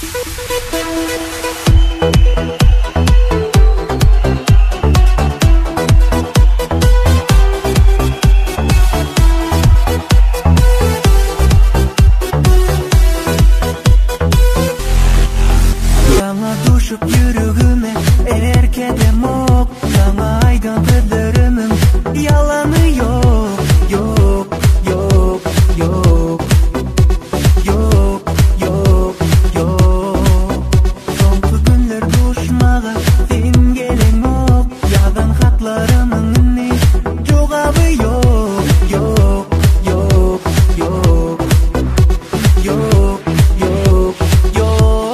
Sana düşüp yürüğüme erkedem ok. Sana aydan kıdırımım yalanı yok. Yok, yok, yok. Yok, yok, yok. Sonkı günler düşmağa sen gelen ok. Yadan hatlarımın ünni cevabı yok. Yok, yok, yok. Yok, yok, yok.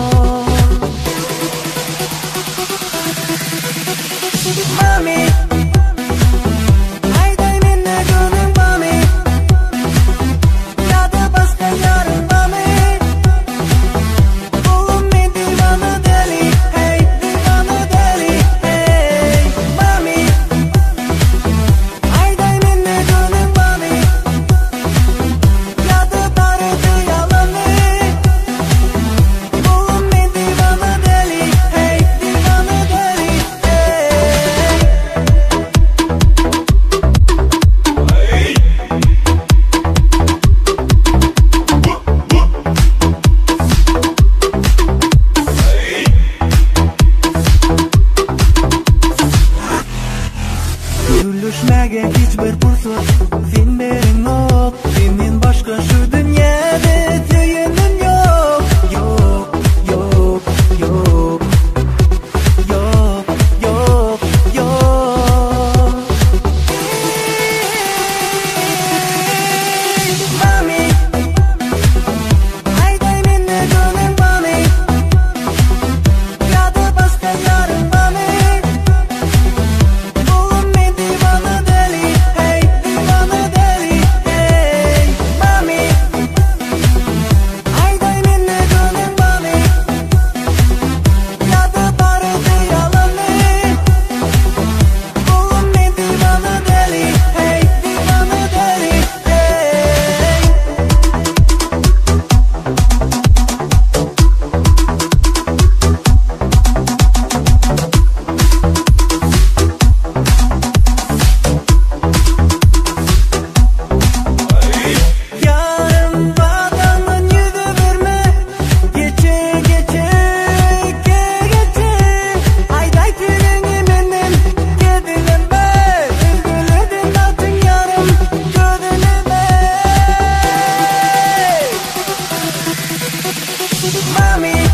Mami, ayday menne gönül mami. Ya da başka yarın mami. Oğlum ben divana deli, hey divana deli, hey. Mami, ayday menne gönül mami. Ya da darıdı yalanı. Oğlum ben divana deli, hey divana deli, hey. Gülüşmege hiçbir fırsat sen berin ok. Senin başka şu dünyada tüyünün yok. Yok, yok, yok. Yok, yok, yok. Mami, ayday menne gönül mami. Ya da başka yarın mami. Oğlum ben divana deli, hey divana deli, hey. Mami, ayday menne gönül mami. Ya da darıdı yalanı. Oğlum ben divana deli, hey divana deli, hey. Yarın badamın yüzü verme. Geçe geçe geçe. Ayday tüyünü benim kedileme. Üzgünledin atın yarım gözünüme. Mami,